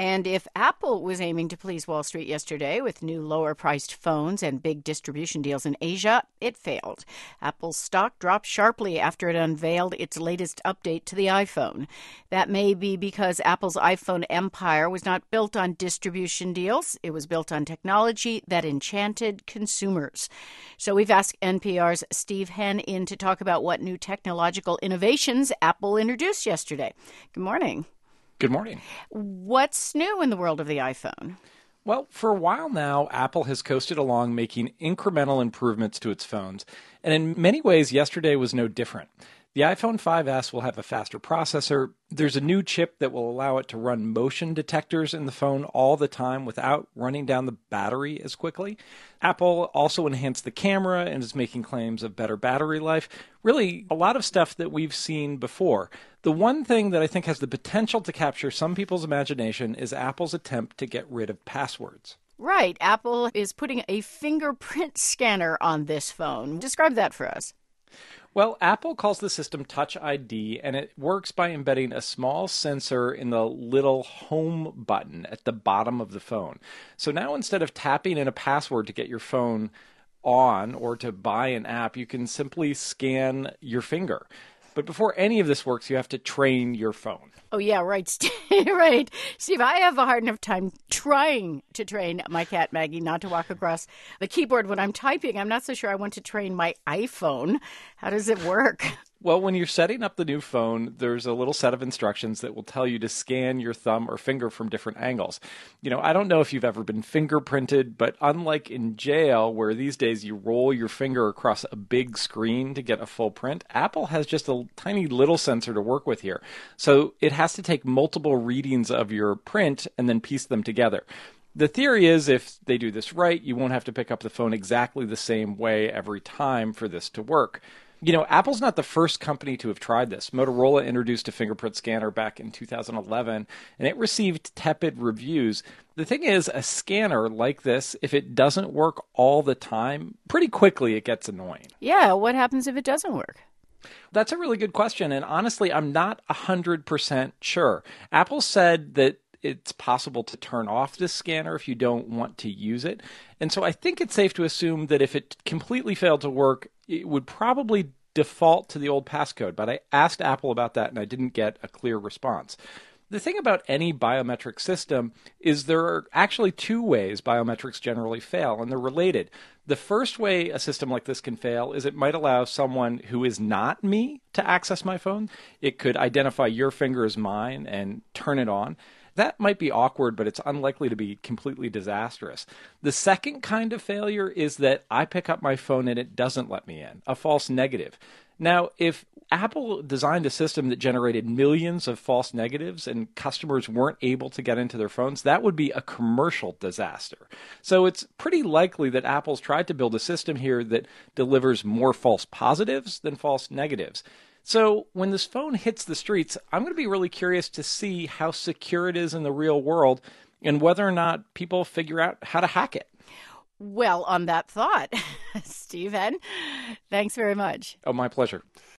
And if Apple was aiming to please Wall Street yesterday with new lower-priced phones and big distribution deals in Asia, it failed. Apple's stock dropped sharply after it unveiled its latest update to the iPhone. That may be because Apple's iPhone empire was not built on distribution deals. It was built on technology that enchanted consumers. So we've asked NPR's Steve Henn in to talk about what new technological innovations Apple introduced yesterday. Good morning. Good morning. What's new in the world of the iPhone? Well, for a while now, Apple has coasted along making incremental improvements to its phones. And in many ways, yesterday was no different. The iPhone 5S will have a faster processor. There's a new chip that will allow it to run motion detectors in the phone all the time without running down the battery as quickly. Apple also enhanced the camera and is making claims of better battery life. Really, a lot of stuff that we've seen before. The one thing that I think has the potential to capture some people's imagination is Apple's attempt to get rid of passwords. Right. Apple is putting a fingerprint scanner on this phone. Describe that for us. Well, Apple calls the system Touch ID, and it works by embedding a small sensor in the little home button at the bottom of the phone. So now instead of tapping in a password to get your phone on or to buy an app, you can simply scan your finger. But before any of this works, you have to train your phone. Oh, yeah, right. Right. Steve, I have a hard enough time trying to train my cat, Maggie, not to walk across the keyboard when I'm typing. I'm not so sure I want to train my iPhone. How does it work? Well, when you're setting up the new phone, there's a little set of instructions that will tell you to scan your thumb or finger from different angles. I don't know if you've ever been fingerprinted, but unlike in jail, where these days you roll your finger across a big screen to get a full print, Apple has just a tiny little sensor to work with here. So it has to take multiple readings of your print and then piece them together. The theory is if they do this right, you won't have to pick up the phone exactly the same way every time for this to work. Apple's not the first company to have tried this. Motorola introduced a fingerprint scanner back in 2011, and it received tepid reviews. The thing is, a scanner like this, if it doesn't work all the time, pretty quickly it gets annoying. Yeah, what happens if it doesn't work? That's a really good question, and honestly, I'm not 100% sure. Apple said that it's possible to turn off this scanner if you don't want to use it. And so I think it's safe to assume that if it completely failed to work, it would probably default to the old passcode. But I asked Apple about that and I didn't get a clear response. The thing about any biometric system is there are actually two ways biometrics generally fail, and they're related. The first way a system like this can fail is it might allow someone who is not me to access my phone. It could identify your finger as mine and turn it on. That might be awkward, but it's unlikely to be completely disastrous. The second kind of failure is that I pick up my phone and it doesn't let me in, a false negative. Now, if Apple designed a system that generated millions of false negatives and customers weren't able to get into their phones, that would be a commercial disaster. So it's pretty likely that Apple's tried to build a system here that delivers more false positives than false negatives. So when this phone hits the streets, I'm going to be really curious to see how secure it is in the real world and whether or not people figure out how to hack it. Well, on that thought, Steve Henn, thanks very much. Oh, my pleasure.